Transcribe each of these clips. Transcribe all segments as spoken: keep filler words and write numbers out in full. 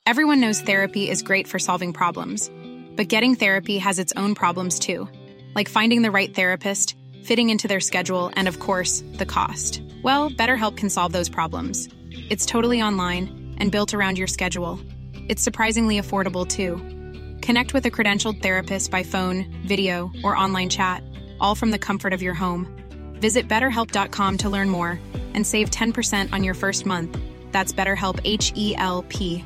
Everyone knows therapy is great for solving problems, but getting therapy has its own problems too, like finding the right therapist, fitting into their schedule, and of course, the cost. Well, BetterHelp can solve those problems. It's totally online and built around your schedule. It's surprisingly affordable too. Connect with a credentialed therapist by phone, video, or online chat, all from the comfort of your home. Visit better help dot com to learn more and save ten percent on your first month. That's BetterHelp, H E L P.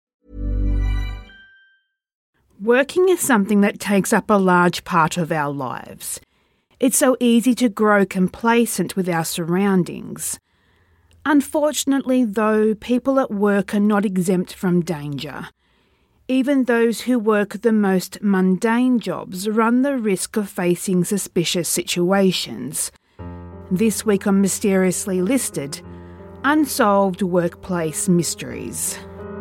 Working is something that takes up a large part of our lives. It's so easy to grow complacent with our surroundings. Unfortunately, though, people at work are not exempt from danger. Even those who work the most mundane jobs run the risk of facing suspicious situations. This week on Mysteriously Listed, Unsolved Workplace Mysteries.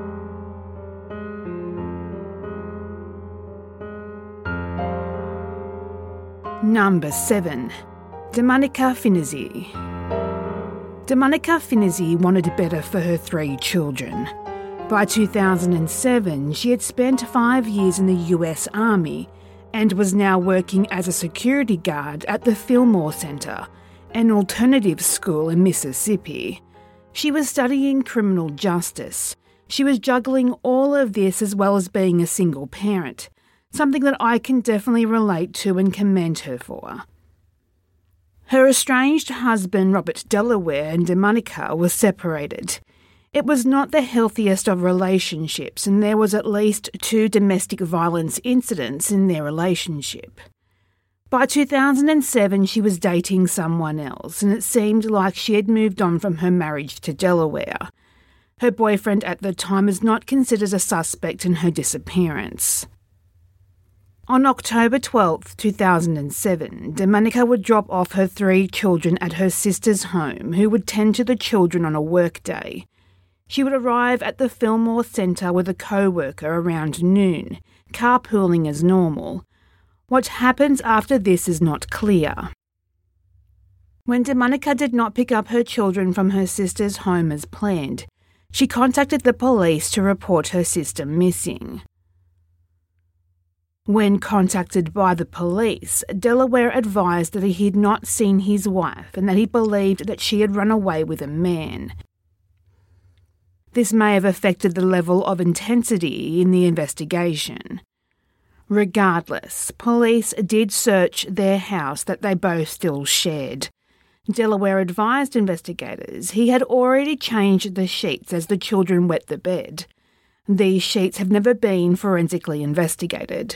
Number seven. Domenica Finizzi. Domenica Finizzi wanted better for her three children. By two thousand seven, she had spent five years in the U S Army and was now working as a security guard at the Fillmore Center, an alternative school in Mississippi. She was studying criminal justice. She was juggling all of this as well as being a single parent, something that I can definitely relate to and commend her for. Her estranged husband, Robert Delaware, and Domenica were separated. It was not the healthiest of relationships, and there was at least two domestic violence incidents in their relationship. By two thousand seven, she was dating someone else, and it seemed like she had moved on from her marriage to Delaware. Her boyfriend at the time is not considered a suspect in her disappearance. On October twelfth, two thousand seven, Domenica would drop off her three children at her sister's home, who would tend to the children on a workday. She would arrive at the Fillmore Center with a co-worker around noon, carpooling as normal. What happens after this is not clear. When Domenica did not pick up her children from her sister's home as planned, she contacted the police to report her sister missing. When contacted by the police, Delaware advised that he had not seen his wife and that he believed that she had run away with a man. This may have affected the level of intensity in the investigation. Regardless, police did search their house that they both still shared. Delaware advised investigators he had already changed the sheets as the children wet the bed. These sheets have never been forensically investigated.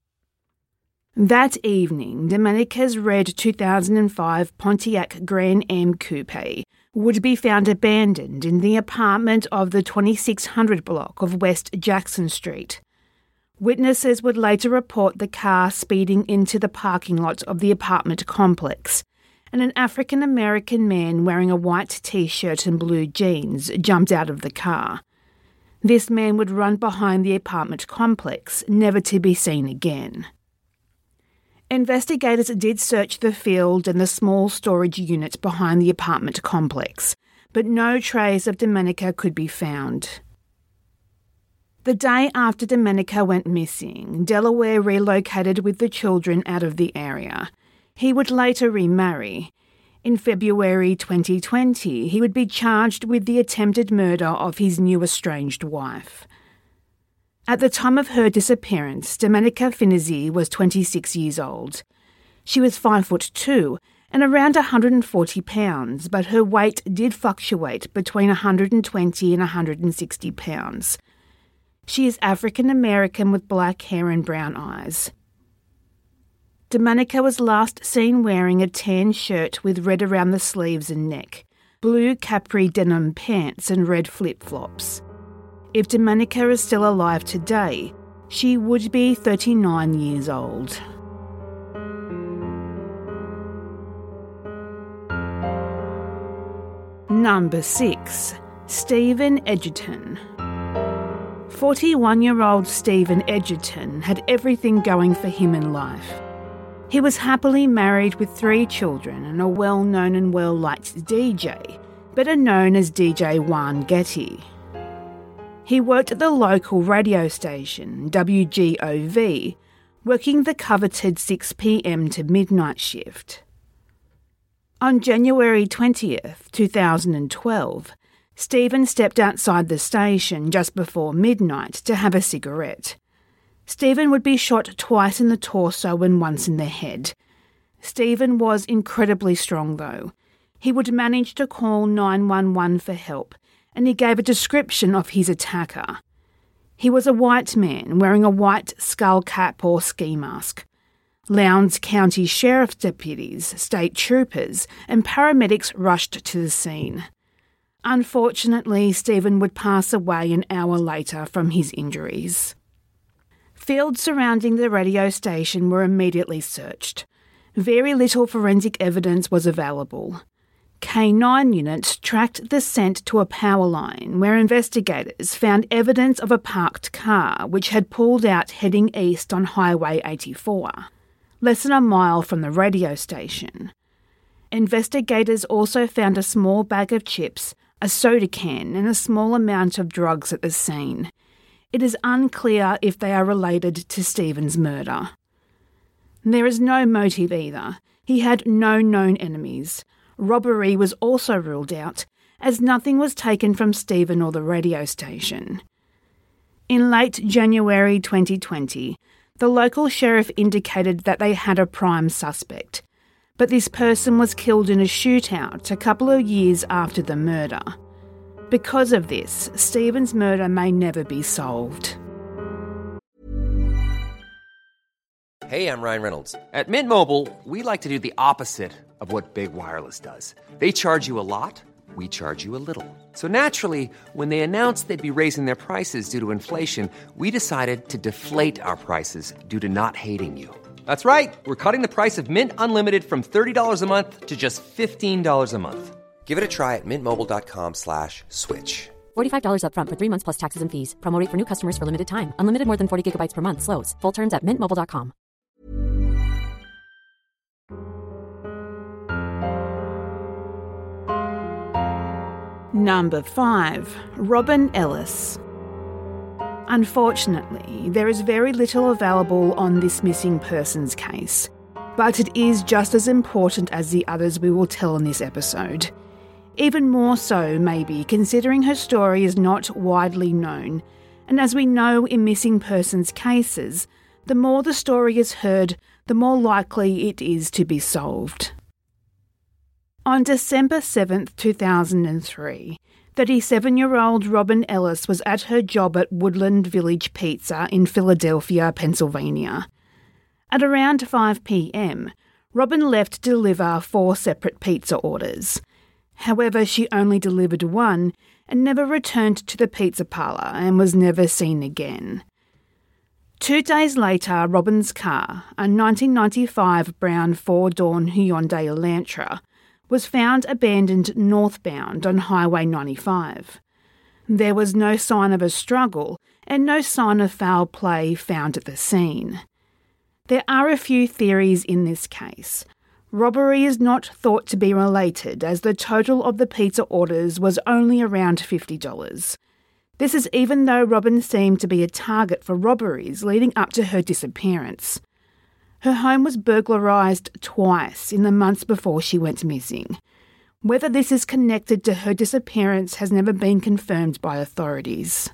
That evening, Domenica's red two thousand five Pontiac Grand Am Coupe would be found abandoned in the apartment of the twenty-six hundred block of West Jackson Street. Witnesses would later report the car speeding into the parking lot of the apartment complex, and an African-American man wearing a white t-shirt and blue jeans jumped out of the car. This man would run behind the apartment complex, never to be seen again. Investigators did search the field and the small storage unit behind the apartment complex, but no trace of Domenica could be found. The day after Domenica went missing, Delaware relocated with the children out of the area. He would later remarry. In February twenty twenty, he would be charged with the attempted murder of his new estranged wife. At the time of her disappearance, Domenica Finizzi was twenty-six years old. She was five foot two and around one hundred forty pounds, but her weight did fluctuate between one hundred twenty and one hundred sixty pounds. She is African American with black hair and brown eyes. Domenica was last seen wearing a tan shirt with red around the sleeves and neck, blue capri denim pants and red flip-flops. If Domenica is still alive today, she would be thirty-nine years old. Number six. Stephen Edgerton. forty-one-year-old Stephen Edgerton had everything going for him in life. He was happily married with three children and a well-known and well-liked D J, better known as D J Juan Getty. He worked at the local radio station, W G O V, working the coveted six p m to midnight shift. On January twentieth, two thousand twelve, Stephen stepped outside the station just before midnight to have a cigarette. Stephen would be shot twice in the torso and once in the head. Stephen was incredibly strong though. He would manage to call nine one one for help, and he gave a description of his attacker. He was a white man wearing a white skull cap or ski mask. Lowndes County Sheriff's deputies, state troopers and paramedics rushed to the scene. Unfortunately, Stephen would pass away an hour later from his injuries. Fields surrounding the radio station were immediately searched. Very little forensic evidence was available. K nine units tracked the scent to a power line where investigators found evidence of a parked car which had pulled out heading east on Highway eighty-four, less than a mile from the radio station. Investigators also found a small bag of chips, a soda can and a small amount of drugs at the scene. It is unclear if they are related to Stephen's murder. There is no motive either. He had no known enemies. Robbery was also ruled out, as nothing was taken from Stephen or the radio station. In late January twenty twenty, the local sheriff indicated that they had a prime suspect, but this person was killed in a shootout a couple of years after the murder. Because of this, Stephen's murder may never be solved. Hey, I'm Ryan Reynolds. At Mint Mobile, we like to do the opposite of what Big Wireless does. They charge you a lot, we charge you a little. So naturally, when they announced they'd be raising their prices due to inflation, we decided to deflate our prices due to not hating you. That's right. We're cutting the price of Mint Unlimited from thirty dollars a month to just fifteen dollars a month. Give it a try at mintmobile.com slash switch. forty-five dollars up front for three months plus taxes and fees. Promo rate for new customers for limited time. Unlimited more than forty gigabytes per month. Slows full terms at mint mobile dot com. Number five. Robin Ellis. Unfortunately, there is very little available on this missing persons case, but it is just as important as the others we will tell in this episode. Even more so, maybe, considering her story is not widely known, and as we know in missing persons cases, the more the story is heard, the more likely it is to be solved. On December seventh, two thousand three, thirty-seven-year-old Robin Ellis was at her job at Woodland Village Pizza in Philadelphia, Pennsylvania. At around five p m, Robin left to deliver four separate pizza orders. However, she only delivered one and never returned to the pizza parlour and was never seen again. Two days later, Robin's car, a nineteen ninety-five brown four-door Hyundai Elantra, was found abandoned northbound on Highway ninety-five. There was no sign of a struggle and no sign of foul play found at the scene. There are a few theories in this case. Robbery is not thought to be related, as the total of the pizza orders was only around fifty dollars. This is even though Robin seemed to be a target for robberies leading up to her disappearance. Her home was burglarised twice in the months before she went missing. Whether this is connected to her disappearance has never been confirmed by authorities.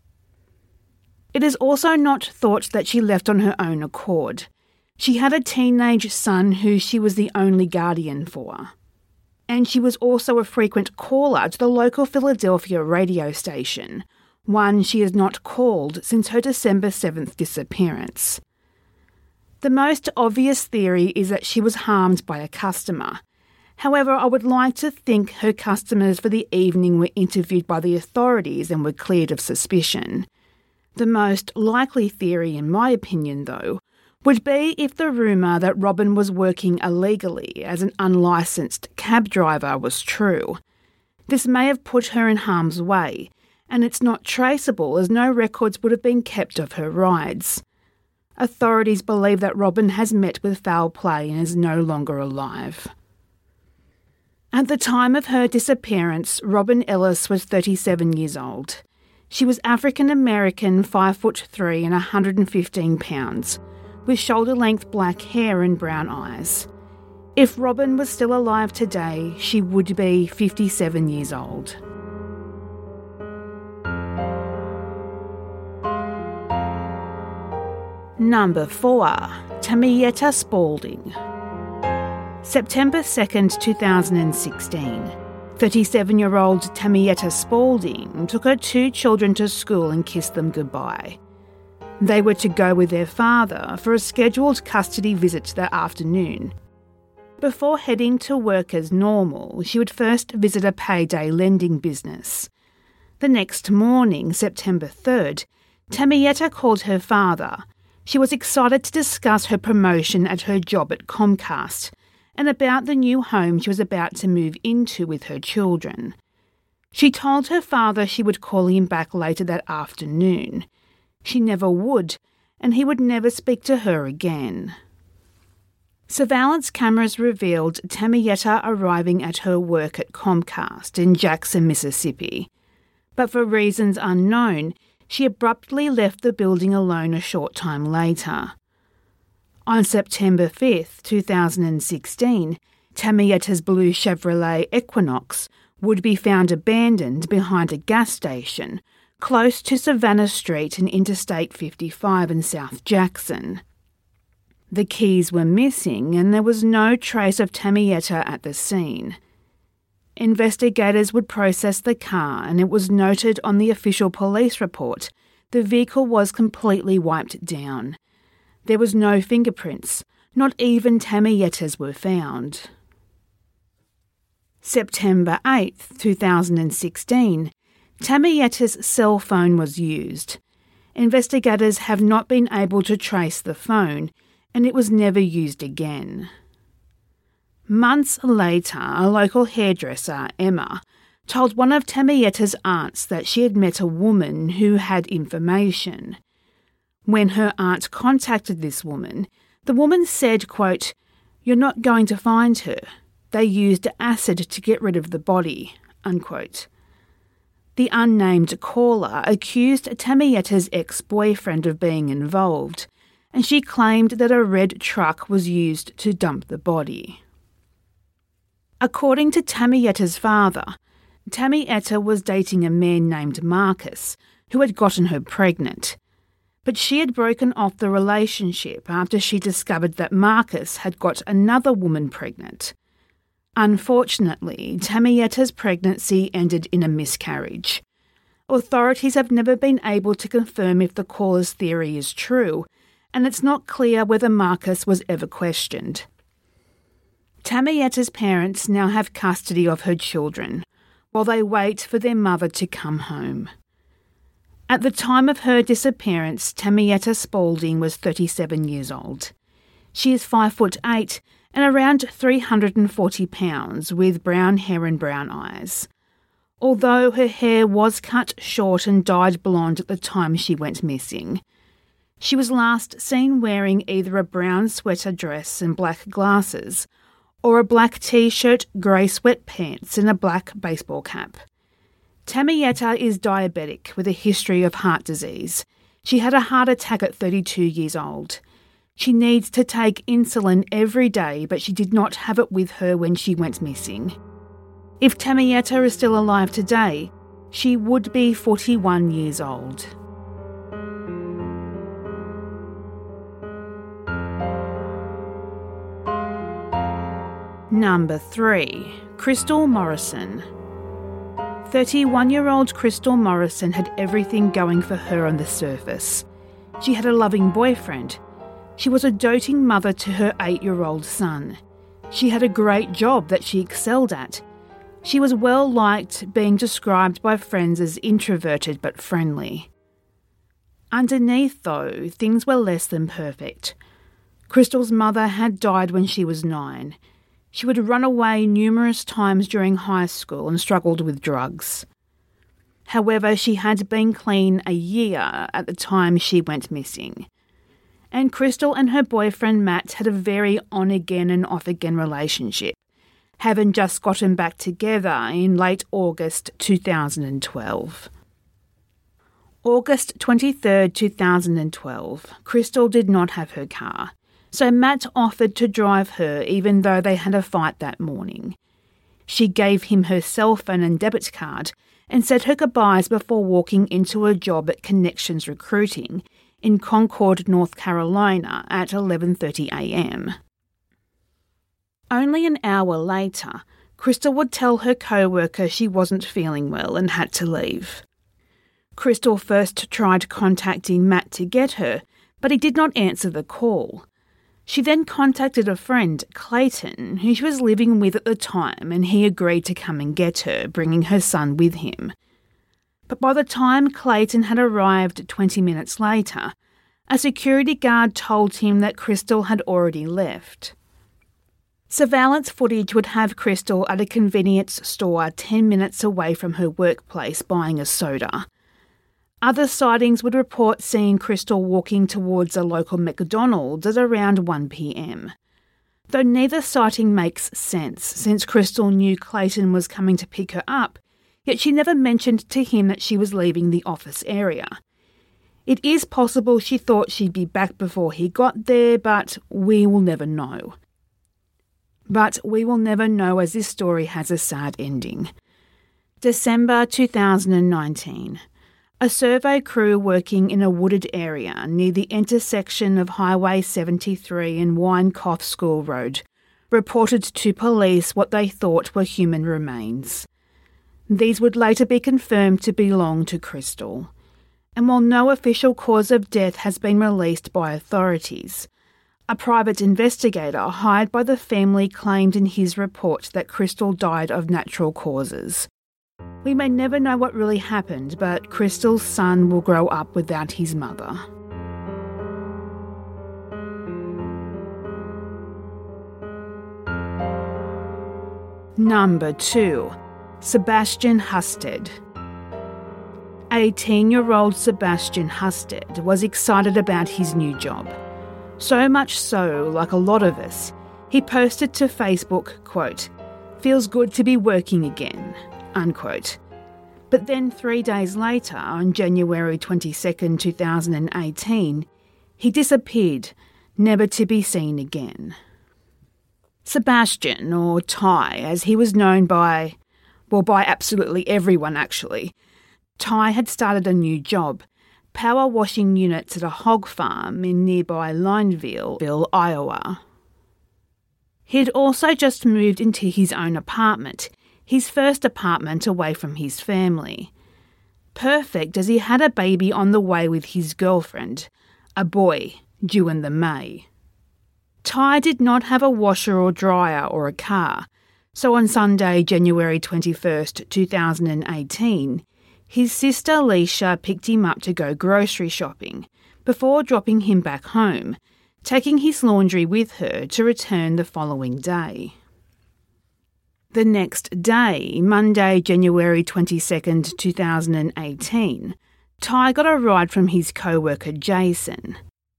It is also not thought that she left on her own accord. She had a teenage son who she was the only guardian for. And she was also a frequent caller to the local Philadelphia radio station, one she has not called since her December seventh disappearance. The most obvious theory is that she was harmed by a customer. However, I would like to think her customers for the evening were interviewed by the authorities and were cleared of suspicion. The most likely theory, in my opinion, though, would be if the rumour that Robin was working illegally as an unlicensed cab driver was true. This may have put her in harm's way, and it's not traceable as no records would have been kept of her rides. Authorities believe that Robin has met with foul play and is no longer alive. At the time of her disappearance, Robin Ellis was thirty-seven years old. She was African American, five foot three and one hundred fifteen pounds, with shoulder-length black hair and brown eyes. If Robin was still alive today, she would be fifty-seven years old. Number four. Tamietta Spalding. September second, two thousand sixteen. thirty-seven-year-old Tamietta Spalding took her two children to school and kissed them goodbye. They were to go with their father for a scheduled custody visit that afternoon. Before heading to work as normal, she would first visit a payday lending business. The next morning, September third, Tamietta called her father. She was excited to discuss her promotion at her job at Comcast and about the new home she was about to move into with her children. She told her father she would call him back later that afternoon. She never would, and he would never speak to her again. Surveillance cameras revealed Tamietta arriving at her work at Comcast in Jackson, Mississippi. But for reasons unknown, she abruptly left the building alone a short time later. On September fifth, two thousand sixteen, Tamietta's blue Chevrolet Equinox would be found abandoned behind a gas station close to Savannah Street and Interstate fifty-five in South Jackson. The keys were missing and there was no trace of Tamietta at the scene. Investigators would process the car and it was noted on the official police report the vehicle was completely wiped down. There was no fingerprints, not even Tamietta's were found. September eighth, two thousand sixteen, Tamietta's cell phone was used. Investigators have not been able to trace the phone, and it was never used again. Months later, a local hairdresser, Emma, told one of Tamietta's aunts that she had met a woman who had information. When her aunt contacted this woman, the woman said, quote, "You're not going to find her. They used acid to get rid of the body," unquote. The unnamed caller accused Tamietta's ex-boyfriend of being involved, and she claimed that a red truck was used to dump the body. According to Tamietta's father, Tamietta was dating a man named Marcus, who had gotten her pregnant. But she had broken off the relationship after she discovered that Marcus had got another woman pregnant. Unfortunately, Tamietta's pregnancy ended in a miscarriage. Authorities have never been able to confirm if the caller's theory is true, and it's not clear whether Marcus was ever questioned. Tamietta's parents now have custody of her children, while they wait for their mother to come home. At the time of her disappearance, Tamietta Spalding was thirty-seven years old. She is five foot eight and around three hundred forty pounds, with brown hair and brown eyes. Although her hair was cut short and dyed blonde at the time she went missing. She was last seen wearing either a brown sweater dress and black glasses, or a black t-shirt, grey sweatpants and a black baseball cap. Tamietta is diabetic with a history of heart disease. She had a heart attack at thirty-two years old. She needs to take insulin every day, but she did not have it with her when she went missing. If Tamietta is still alive today, she would be forty-one years old. Number three. Crystal Morrison. thirty-one-year-old Crystal Morrison had everything going for her on the surface. She had a loving boyfriend. She was a doting mother to her eight-year-old son. She had a great job that she excelled at. She was well liked, being described by friends as introverted but friendly. Underneath, though, things were less than perfect. Crystal's mother had died when she was nine. She would run away numerous times during high school and struggled with drugs. However, she had been clean a year at the time she went missing. And Crystal and her boyfriend Matt had a very on-again and off-again relationship, having just gotten back together in late August two thousand twelve. August twenty-third, two thousand twelve, Crystal did not have her car, so Matt offered to drive her even though they had a fight that morning. She gave him her cell phone and debit card and said her goodbyes before walking into a job at Connections Recruiting in Concord, North Carolina at eleven thirty a m. Only an hour later, Crystal would tell her co-worker she wasn't feeling well and had to leave. Crystal first tried contacting Matt to get her, but he did not answer the call. She then contacted a friend, Clayton, who she was living with at the time, and he agreed to come and get her, bringing her son with him. But by the time Clayton had arrived twenty minutes later, a security guard told him that Crystal had already left. Surveillance footage would have Crystal at a convenience store ten minutes away from her workplace buying a soda. Other sightings would report seeing Crystal walking towards a local McDonald's at around one p m. Though neither sighting makes sense, since Crystal knew Clayton was coming to pick her up, yet she never mentioned to him that she was leaving the office area. It is possible she thought she'd be back before he got there, but we will never know. But we will never know, as this story has a sad ending. December two thousand nineteen. A survey crew working in a wooded area near the intersection of Highway seventy-three and Winecoff School Road reported to police what they thought were human remains. These would later be confirmed to belong to Crystal. And while no official cause of death has been released by authorities, a private investigator hired by the family claimed in his report that Crystal died of natural causes. We may never know what really happened, but Crystal's son will grow up without his mother. Number two. Sebastian Husted. eighteen-year-old Sebastian Husted was excited about his new job. So much so, like a lot of us, he posted to Facebook, quote, "Feels good to be working again," unquote. But then three days later, on January twenty-second, two thousand eighteen, he disappeared, never to be seen again. Sebastian, or Ty, as he was known by, well, by absolutely everyone actually, Ty had started a new job, power washing units at a hog farm in nearby Lineville, Iowa. He'd also just moved into his own apartment, his first apartment away from his family. Perfect, as he had a baby on the way with his girlfriend, a boy, due in the May. Ty did not have a washer or dryer or a car, so on Sunday, January twenty-first, two thousand eighteen, his sister Leisha picked him up to go grocery shopping before dropping him back home, taking his laundry with her to return the following day. The next day, Monday, January twenty-second, two thousand eighteen, Ty got a ride from his co-worker Jason.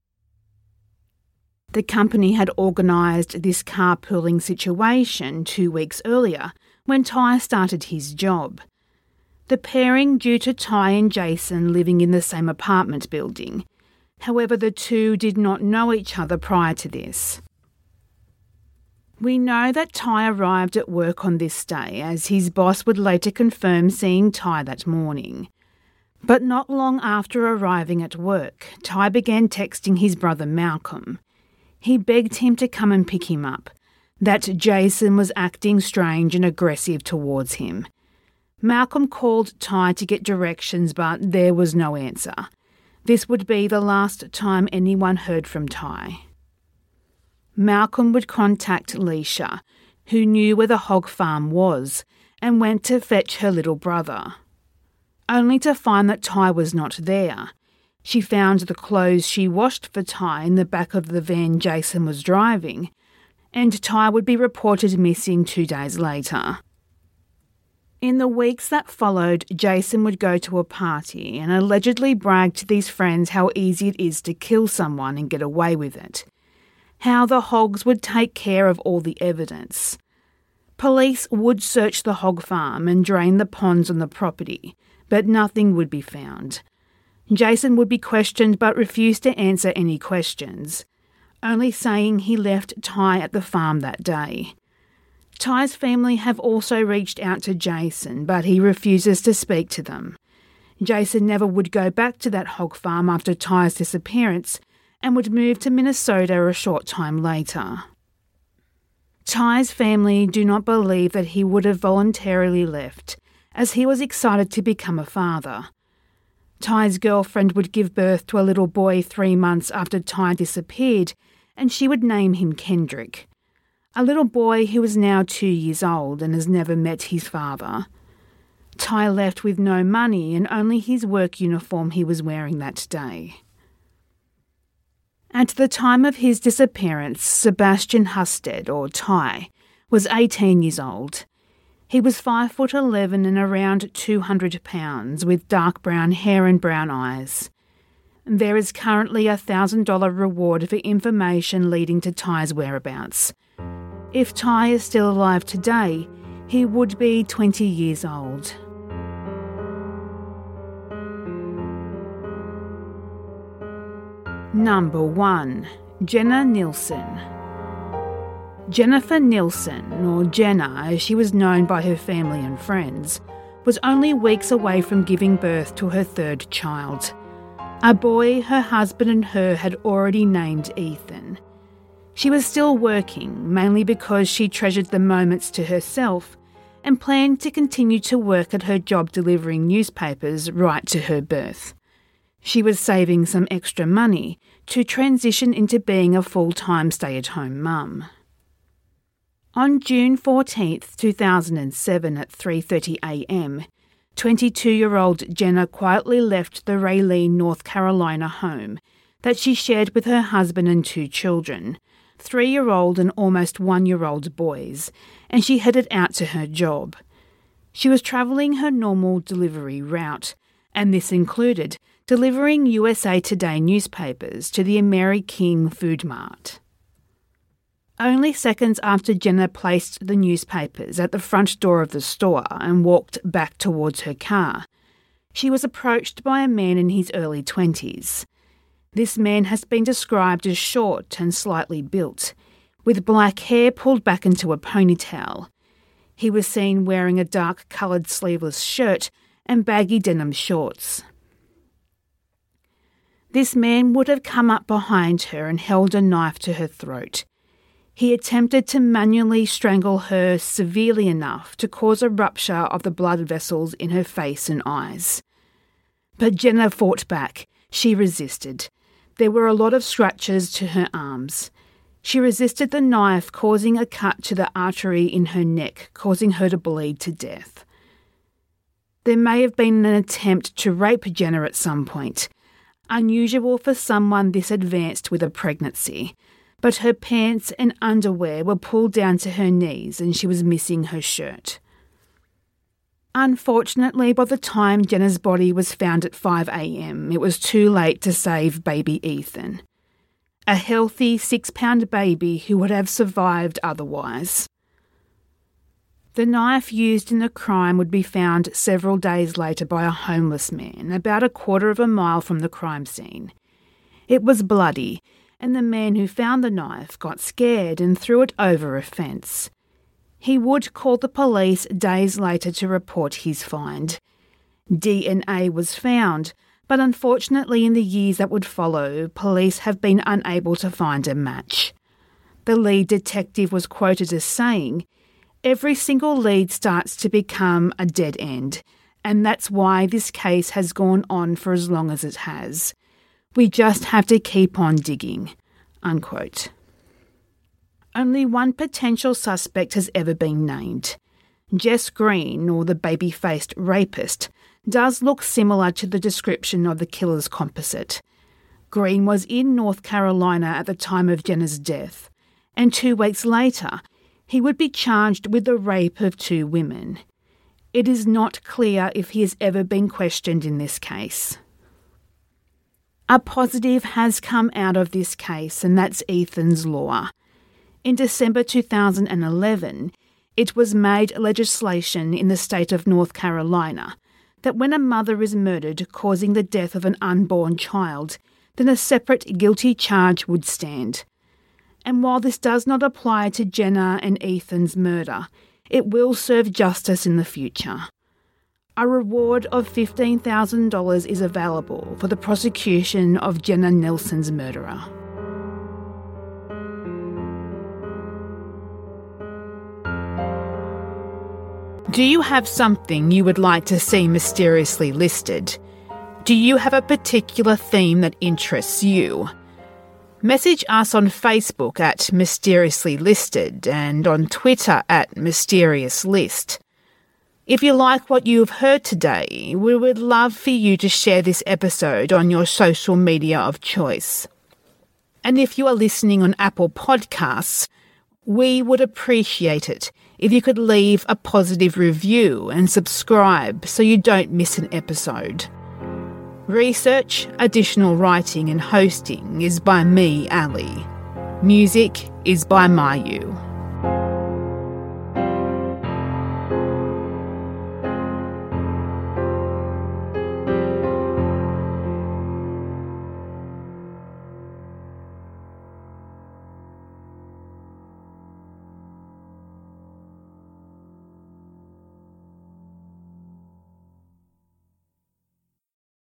The company had organised this carpooling situation two weeks earlier when Ty started his job. The pairing due to Ty and Jason living in the same apartment building. However, the two did not know each other prior to this. We know that Ty arrived at work on this day, as his boss would later confirm seeing Ty that morning. But not long after arriving at work, Ty began texting his brother Malcolm. He begged him to come and pick him up, that Jason was acting strange and aggressive towards him. Malcolm called Ty to get directions, but there was no answer. This would be the last time anyone heard from Ty. Malcolm would contact Leisha, who knew where the hog farm was, and went to fetch her little brother. Only to find that Ty was not there. She found the clothes she washed for Ty in the back of the van Jason was driving, and Ty would be reported missing two days later. In the weeks that followed, Jason would go to a party and allegedly brag to these friends how easy it is to kill someone and get away with it. How the hogs would take care of all the evidence. Police would search the hog farm and drain the ponds on the property, but nothing would be found. Jason would be questioned but refused to answer any questions, only saying he left Ty at the farm that day. Ty's family have also reached out to Jason, but he refuses to speak to them. Jason never would go back to that hog farm after Ty's disappearance and would move to Minnesota a short time later. Ty's family do not believe that he would have voluntarily left, as he was excited to become a father. Ty's girlfriend would give birth to a little boy three months after Ty disappeared, and she would name him Kendrick, a little boy who is now two years old and has never met his father. Ty left with no money and only his work uniform he was wearing that day. At the time of his disappearance, Sebastian Husted, or Ty, was eighteen years old. He was five foot eleven and around two hundred pounds, with dark brown hair and brown eyes. There is currently a one thousand dollars reward for information leading to Ty's whereabouts. If Ty is still alive today, he would be twenty years old. Number one. Jenna Nilsson. Jennifer Nilsson, or Jenna as she was known by her family and friends, was only weeks away from giving birth to her third child. A boy her husband and her had already named Ethan. She was still working, mainly because she treasured the moments to herself and planned to continue to work at her job delivering newspapers right to her birth. She was saving some extra money to transition into being a full-time stay-at-home mum. On June fourteenth, two thousand seven at three thirty a m, twenty-two-year-old Jenna quietly left the Raylene, North Carolina home that she shared with her husband and two children, three-year-old and almost one-year-old boys, and she headed out to her job. She was travelling her normal delivery route, and this included delivering U S A Today newspapers to the Mary King Food Mart. Only seconds after Jenna placed the newspapers at the front door of the store and walked back towards her car, she was approached by a man in his early twenties. This man has been described as short and slightly built, with black hair pulled back into a ponytail. He was seen wearing a dark-coloured sleeveless shirt and baggy denim shorts. This man would have come up behind her and held a knife to her throat. He attempted to manually strangle her severely enough to cause a rupture of the blood vessels in her face and eyes. But Jenna fought back. She resisted. There were a lot of scratches to her arms. She resisted the knife, causing a cut to the artery in her neck, causing her to bleed to death. There may have been an attempt to rape Jenna at some point, unusual for someone this advanced with a pregnancy, but her pants and underwear were pulled down to her knees and she was missing her shirt. Unfortunately, by the time Jenna's body was found at five a m, it was too late to save baby Ethan, a healthy six-pound baby who would have survived otherwise. The knife used in the crime would be found several days later by a homeless man, about a quarter of a mile from the crime scene. It was bloody, and the man who found the knife got scared and threw it over a fence. He would call the police days later to report his find. D N A was found, but unfortunately in the years that would follow, police have been unable to find a match. The lead detective was quoted as saying, "Every single lead starts to become a dead end, and that's why this case has gone on for as long as it has. We just have to keep on digging," unquote. Only one potential suspect has ever been named. Jess Green, or the baby-faced rapist, does look similar to the description of the killer's composite. Green was in North Carolina at the time of Jenna's death, and two weeks later, he would be charged with the rape of two women. It is not clear if he has ever been questioned in this case. A positive has come out of this case, and that's Ethan's law. In December two thousand eleven, it was made legislation in the state of North Carolina that when a mother is murdered causing the death of an unborn child, then a separate guilty charge would stand. And while this does not apply to Jenna and Ethan's murder, it will serve justice in the future. A reward of fifteen thousand dollars is available for the prosecution of Jenna Nelson's murderer. Do you have something you would like to see mysteriously listed? Do you have a particular theme that interests you? Message us on Facebook at Mysteriously Listed and on Twitter at Mysterious List. If you like what you have heard today, we would love for you to share this episode on your social media of choice. And if you are listening on Apple Podcasts, we would appreciate it if you could leave a positive review and subscribe so you don't miss an episode. Research, additional writing and hosting is by me, Ali. Music is by Mayu.